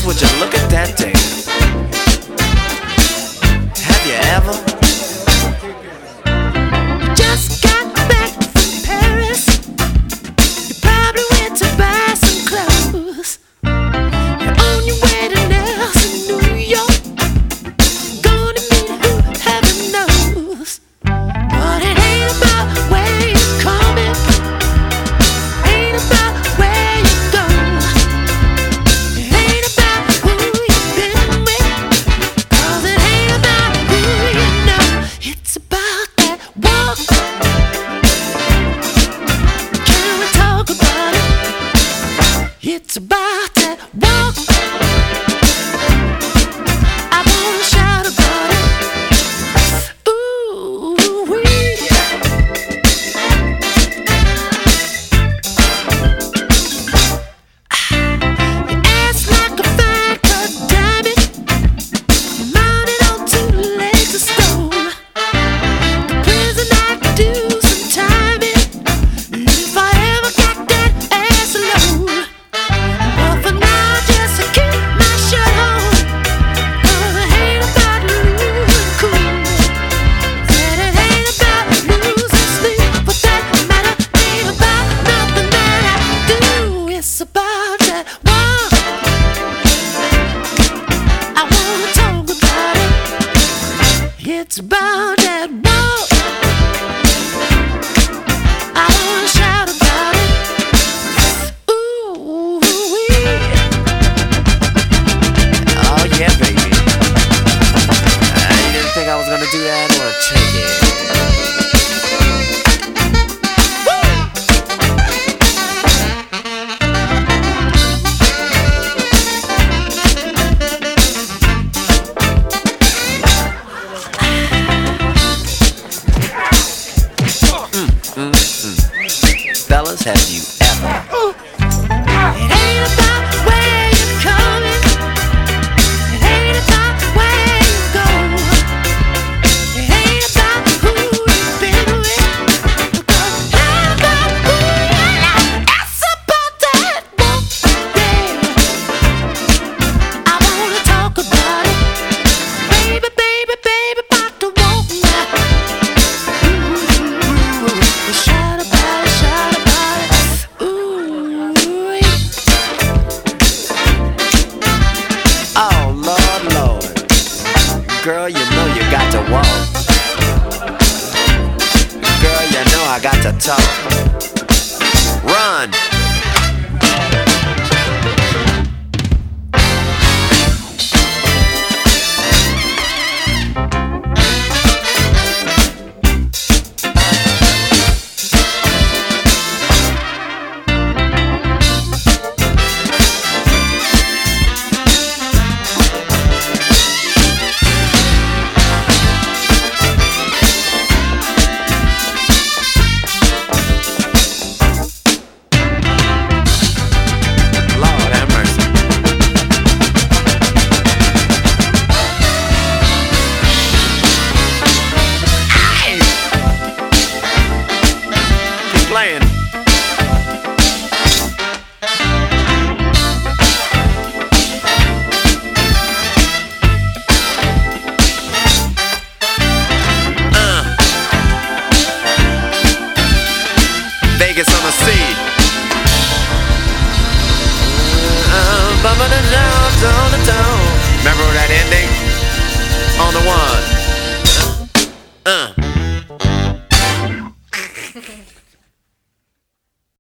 fellas, would you look at that thing? Have you ever? Just got back from Paris. You probably went to buy some clothes. You're on your way to Nelson, New York. Gonna meet who heaven knows. But it ain't about where you're coming. Ain't about where you go. It ain't about who you've been with. 'Cause it ain't about who you know. It's about that walk. Can we talk about it? It's about that walk. I wanna shout about it. Ooh-wee. Your ass like a fine cut diamond, mounted on 2 legs of stone. The prison I could do some time in, if I ever got that ass alone. But for now, just to keep my shirt on, 'cause it ain't about losing cool. Said it ain't about losing sleep, but that matter ain't about nothing that I do. It's about that walk. I wanna talk about it. It's about that walk. I wanna shout about it. Ooh-wee. Oh yeah, baby. You didn't think I was gonna do that? Well, check it. Fellas, have you ever? It ain't about where you're coming. It ain't about where you go. It ain't about who you've been with. Because it ain't about who you like. It's about that walk, yeah. I wanna talk about it. Baby, baby, baby, about to walk now. Ooh, shout about it, shout about it. Ooh. Oh Lord, Lord. Girl, you know you got to walk. Girl, you know I got to talk. Run. Lord have mercy. Hey! Keep playing. Vegas on the sea. Remember that ending? On the one.